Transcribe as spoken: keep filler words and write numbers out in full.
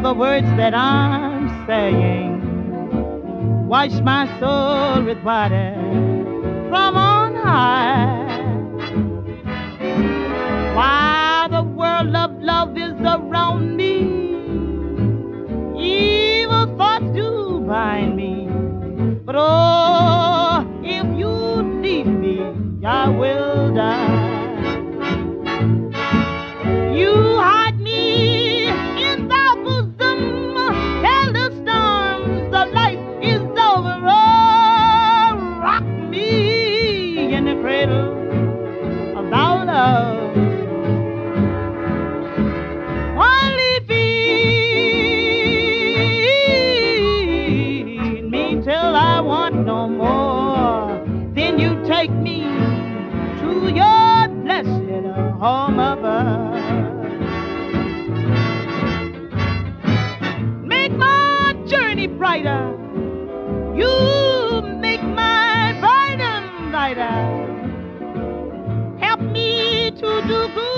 hear the words that I'm saying. Wash my soul with water from on high. While the world of love is around me, evil thoughts do bind me. But oh, if you leave me, I will die. You hide me in thy bosom, tell the storms the life is over. Oh, rock me in the cradle of thy love. Only feed me till I want no more. Then you take me to your blessed home above. Make my journey brighter. You make my burden lighter. Help me to do good